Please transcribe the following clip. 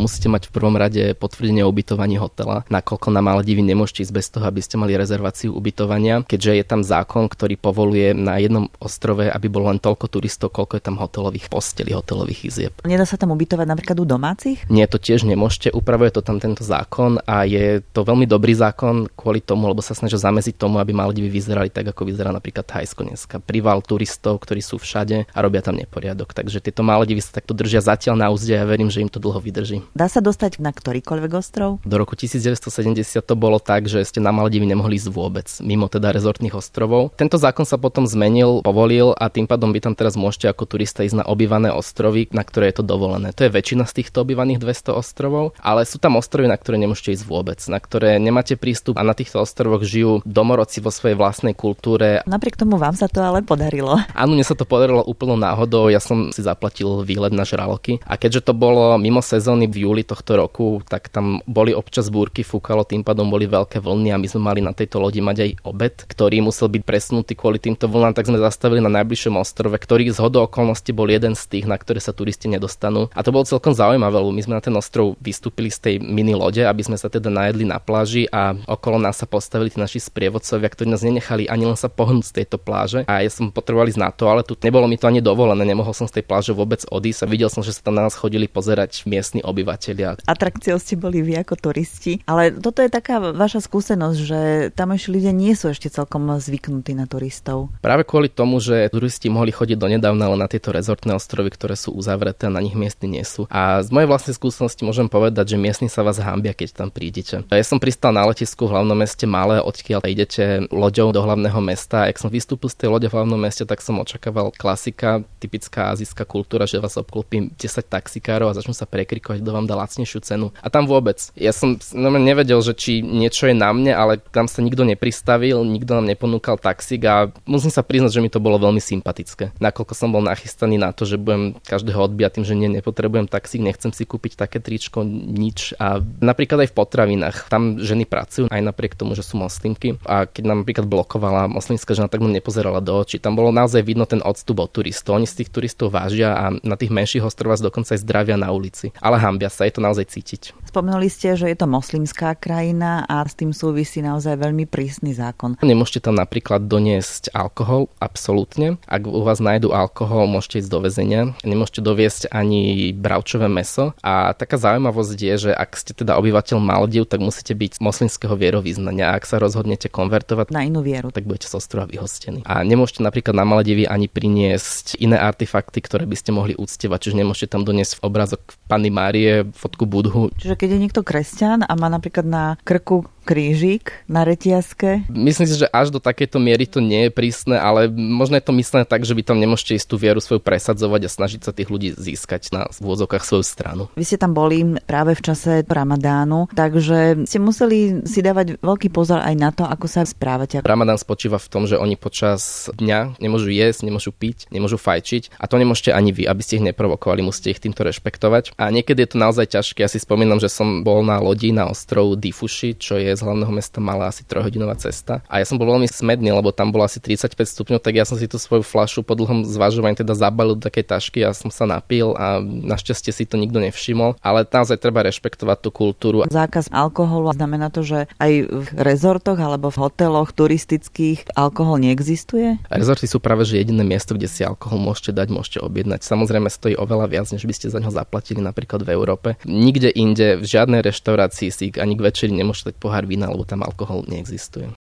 Musíte mať v prvom rade potvrdenie o ubytovaní hotela, nakoľko na Maledivy nemôžete ísť bez toho, aby ste mali rezerváciu ubytovania, keďže je tam zákon, ktorý povoluje na jednom ostrove, aby bolo len toľko turistov, koľko je tam hotelových postelí, hotelových izieb. Nedá sa tam ubytovať napríklad u domácich? Nie, to tiež nemôžete, upravuje to tam tento zákon a je to veľmi dobrý zákon kvôli tomu, lebo sa snažia zamedziť tomu, aby Maledivy vyzerali tak, ako vyzerá napríklad Thajsko dneska. Príval turistov, ktorí sú všade a robia tam neporiadok. Takže tieto Maledivy sa takto držia zatiaľ na úzde a ja verím, že im to dlho vydrží. Dá sa dostať na ktorýkoľvek ostrov? Do roku 1970 to bolo tak, že ste na Maledivy nemohli ísť vôbec, mimo teda rezortných ostrovov. Tento zákon sa potom zmenil, povolil a tým pádom vy tam teraz môžete ako turista ísť na obývané ostrovy, na ktoré je to dovolené. To je väčšina z týchto obývaných 200 ostrovov, ale sú tam ostrovy, na ktoré nemôžete ísť vôbec, na ktoré nemáte prístup a na týchto ostrovoch žijú domorodci vo svojej vlastnej kultúre. Napriek tomu vám sa to ale podarilo. Áno, mne sa to podarilo úplnou náhodou, ja som si zaplatil výlet na žraloky a keďže to bolo mimo sezóny v júli tohto roku, tak tam boli občas búrky, fúkalo, tým pádom boli veľké vlny a my sme mali na tejto lodi mať aj obed, ktorý musel byť presunutý kvôli týmto vlnám, tak sme zastavili na najbližšom ostrove, ktorý zhodou okolností bol jeden z tých, na ktoré sa turisti nedostanú. A to bolo celkom zaujímavé, lebo my sme na ten ostrov vystúpili z tej mini lode, aby sme sa teda najedli na pláži a okolo nás sa postavili tí naši sprievodcovia, ktorí nás nenechali ani len sa pohnúť z tejto pláže. A ja som potreboval ísť na to, ale tu nebolo mi to ani dovolené, nemohol som z tej pláže vôbec odísť a videl som, že sa tam na nás chodili pozerať miestni obyvatelia. Atrakciou ste boli vy ako turisti, ale toto je taká vaša skúsenosť, že tamojší ľudia nie sú ešte celkom zvyknutí na turistov. Práve kvôli tomu, že turisti mohli chodiť donedávna len na tieto rezortné ostrovy, ktoré sú uzavreté, na nich miestni nie sú. A z mojej vlastnej skúsenosti môžem povedať, že miestni sa vás hanbia, keď tam prídete. Ja som pristal na letisku v hlavnom meste Malé, odkiaľ idete loďou do hlavného mesta. Ak som vystúpil z tej lode v hlavnom meste, tak som očakával klasika, typická azijská kultúra, že vás obklopí 10 taxikárov a začnú sa prekrikovať, kto vám dá lacnejšiu cenu. A tam vôbec. Ja som nevedel, že či niečo je na mne, ale tam sa nikto nepristavil, nikto nám neponúkal taxík a musím sa priznať, že mi to bolo veľmi sympatické. Nakoľko som bol nachystaný na to, že budem každého odbíjať tým, že nepotrebujem taxík, nechcem si kúpiť také tričko, nič. A napríklad aj v potravinách. Tam ženy pracujú aj napriek tomu, že sú moslimky. A keď nám napríklad blokovala moslimská žena, tak mu nepozerala do očí. Tam bolo naozaj vidno ten odstup od turistov. Oni z tých turistov vážia a na tých menších ostrovoch dokonca aj zdravia na ulici. Ale hanbia sa, je to naozaj cítiť. Spomenuli ste, že je to moslimská krajina a s tým súvisí naozaj veľmi prísny zákon. Nemôžete tam napríklad doniesť alkohol, absolútne. Ak u vás nájdu alkohol, môžete ísť do väzenia. Nemôžete doviesť ani bravčové mäso. A taká zaujímavosť je, že ak ste teda obyvateľ Maldiv, tak musíte byť moslimského vierovyznania. Ak sa rozhodnete konvertovať na inú vieru, tak budete z ostrova vyhostení. A nemôžete napríklad na Maledivy ani priniesť iné artefakty, ktoré by ste mohli uctievať. Čiže nemôžete tam doniesť obrázok Panny Márie, fotku Budhu. Čiže keď je niekto kresťan a má napríklad na krku krížik na retiazke? Myslím si, že až do takejto miery to nie je prísne, ale možno je to myslené tak, že vy tam nemôžete ísť tú vieru svoju presadzovať a snažiť sa tých ľudí získať na vôzokách svoju stranu. Vy ste tam boli práve v čase Ramadánu, takže ste museli si dávať veľký pozor aj na to, ako sa správate. Ramadán spočíva v tom, že oni počas dňa nemôžu jesť, nemôžu piť, nemôžu fajčiť a to nemôžete ani vy, aby ste ich neprovokovali, musíte ich týmto rešpektovať. A niekedy je to naozaj ťažké. Ja si spomínam, že som bol na lodi na ostrov Difuši, čo je z hlavného mesta mala asi 3-hodinová cesta. A ja som bol veľmi smedný, lebo tam bolo asi 35 stupňov, tak ja som si tú svoju fľašu po dlhom zvažovaní teda zabalil do takej tašky a som sa napil a našťastie si to nikto nevšimol. Ale naozaj treba rešpektovať tú kultúru. Zákaz alkoholu znamená to, že aj v rezortoch alebo v hoteloch turistických alkohol neexistuje? Rezorty sú práve že jediné miesto, kde si alkohol môžete dať, môžete objednať. Samozrejme stojí oveľa viac, než by ste za ňo zaplatili napríklad v Európe. Nikde inde, v žiadnej reštaurácii si ani k večeri nemôžete dať pohár vína, lebo tam alkohol neexistuje.